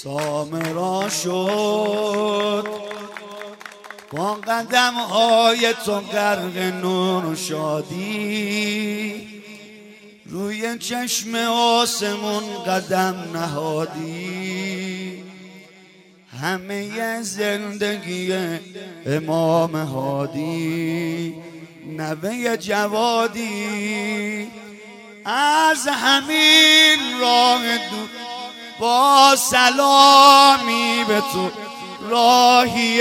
سامرا شد با قدم های تو غرق نور و شادی، روی چشم آسمون قدم نهادی. همه زندگی امام هادی، نوه جوادی، از همین راه دور با سلامی به تو راهی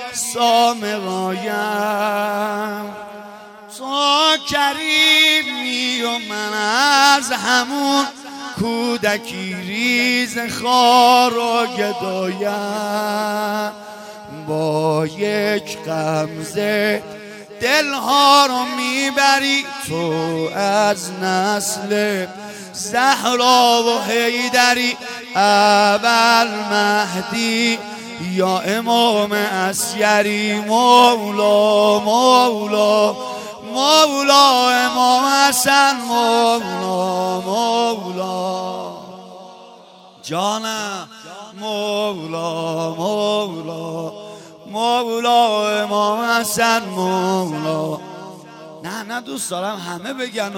سامرایم. تو کریمی و من از همون کودکی ریز خار و گدایم. با یک غمزه دلها رو میبری تو از نسل زهرا و حیدری، اول مهدی یا امام عسکری. مولا مولا مولا امام حسن، مولا مولا جانم، مولا مولا مولا امام حسن، مولا. نه دوست دارم همه بگن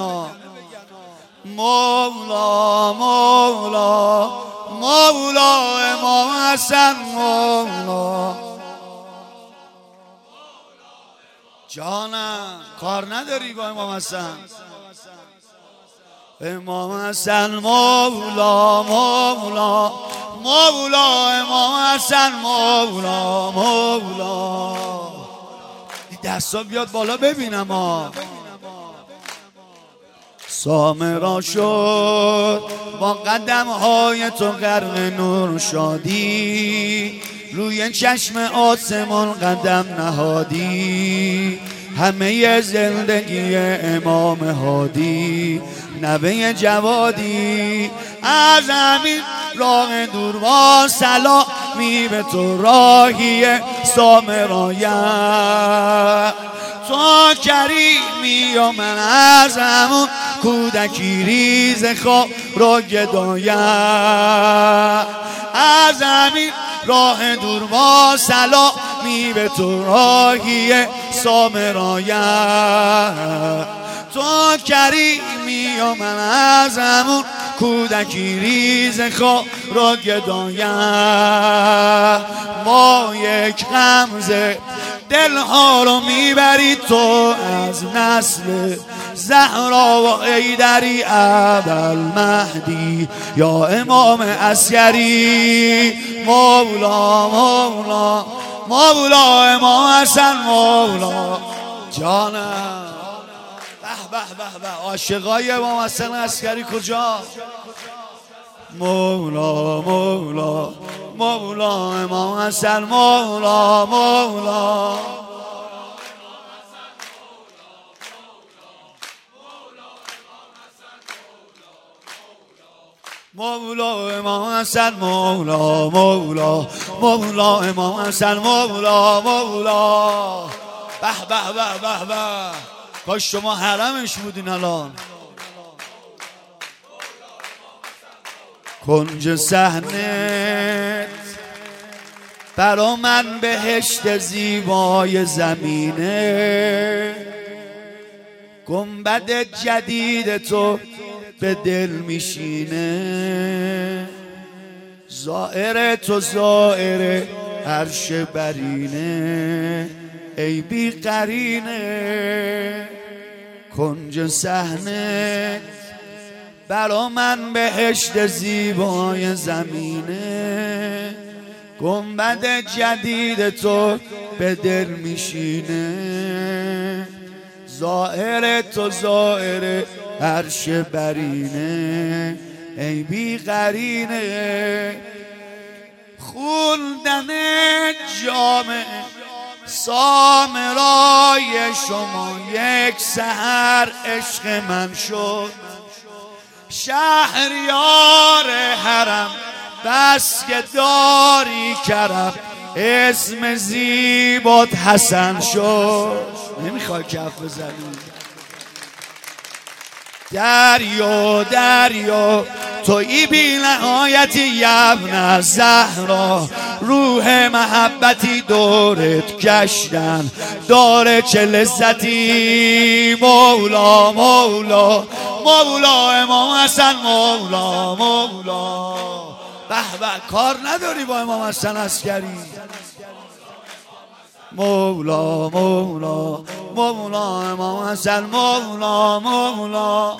مولا مولا مولا امام حسن، مولا جانم. کار نداری با امام حسن؟ امام حسن مولا مولا مولا امام حسن، مولا مولا. دستا بیاد بالا ببینم سامرا شد با قدم های تو غرق نور شادی، روی چشم آسمان قدم نهادی. همه زندگی امام هادی، نوه جوادی، از همین راه دور با سلامی به تو راهی سامرایم. تو کریمی و من از همون کودکی ریز خار و گدایم. از همین راه دور با سلامی به تو راهی سامرایم. تو کریمی و من از همون کودکی ریز خار و گدایم. با یک غمزه دلها رو میبری تو از نسل زهرا و حیدری، اول مهدی یا امام عسکری. مولا مولا مولا امام حسن، مولا جانم. به به به به، عاشقای امام حسن عسکری کجا؟ مولا مولا مولا امام حسن، مولا مولا مولا امام حسن، مولا مولا مولا امام حسن، مولا مولا. به به به به به، کاش شما حرمش بودین الان. کنج صحنه برا من بهشت زیبای زمینه، گنبد جدید تو به دل میشینه. زائر تو زائر عرش برینه، ای بی قرینه. کنج صحنه برا من بهشت زیبای زمینه، گنبد جدید تو به دل میشینه. زائر تو زائر عرش برینه، ای بی قرینه. خوندن جامع سامرای شما یک سحر عشق من شد. شهریار حرم بس که داری کرم، اسم زیبات حسن شد. نمیخوای کف بزنی؟ دریا دریا تویی بی نهایتی یبن زهرا، روح محبتی دورت گشتن داره چه لذتی. مولا مولا مولا امام حسن مولا مولا. به به کار نداری با امام حسن عسکری. مولا مولا مولا امام حسن مولا مولا.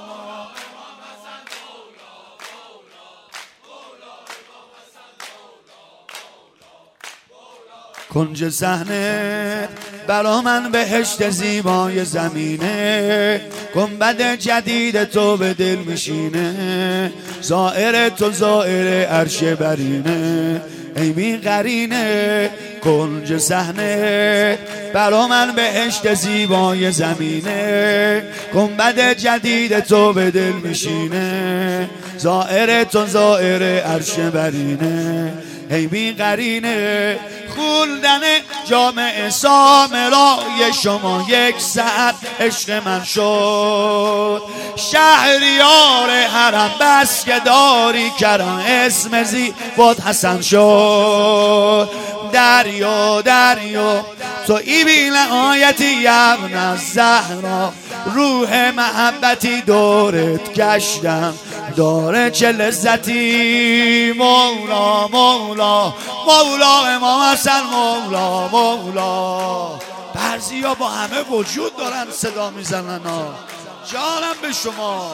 کنج صحنه برا من بهشت زیبای زمینه، گنبد جدید تو به دل میشینه، زائر تو زائر عرش برینه ای بی قرینه. کنج صحنه برا من بهشت زیبای زمینه، گنبد جدید تو به دل میشینه، زائر تو زائر عرش برینه ای بی قرینه. خوردن جامع سامرای شما یک ساعت عشق من شد، شهریار حرم بس که داری کرم اسم زیبات حسن شد. دریا دریا تویی بی نهایتی یبن زهرا، روح محبتی دورت گشتم داره چه لذتی. مولا مولا مولا امام حسن مولا مولا. برزی ها با همه وجود دارن صدا میزنن ها. جانم به شما.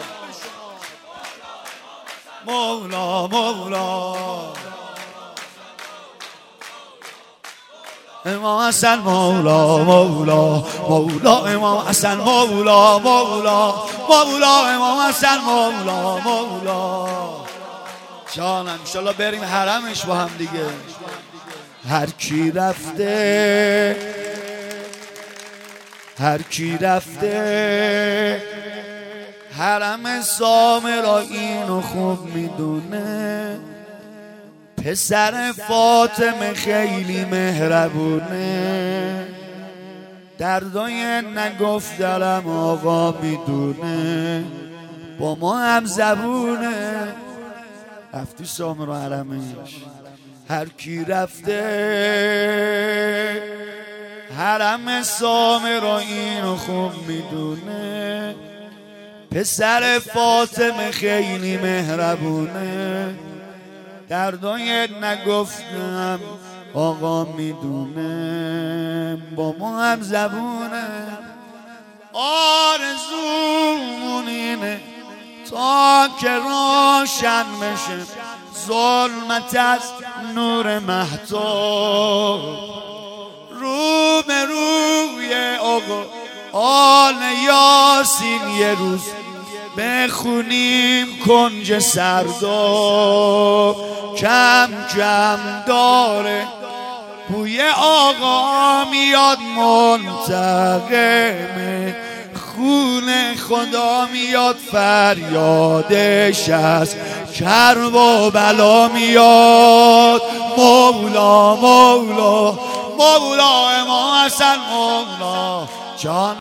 مولا مولا امام حسن مولا مولا مولا امام حسن مولا مولا مولا امام حسن مولا مولا. جانم انشالله بریم حرمش با هم دیگه. هر کی رفته هر کی رفته حرم سامرا اینو خوب میدونه، پسر فاطمه خیلی مهربونه، دردای نگفت دلم آقا میدونه، با ما هم زبونه. رفتی سامرا حرمش. هر کی رفته حرم سامرا اینو خوب میدونه، پسر فاطمه خیلی مهربونه، دردای نگفتم آقا میدونه، با ما هم زبونه. آرزومون اینه تا که روشن بشه ظلمت از نور مهتاب، رو به روی آقا آل یاسین یه روز بخونیم کنج سرداب، کم کم داره بوی آقا میاد منتقمه، خون خدا میاد فریادش از کرب و بلا میاد. مولا مولا مولا امام حسن مولا. جان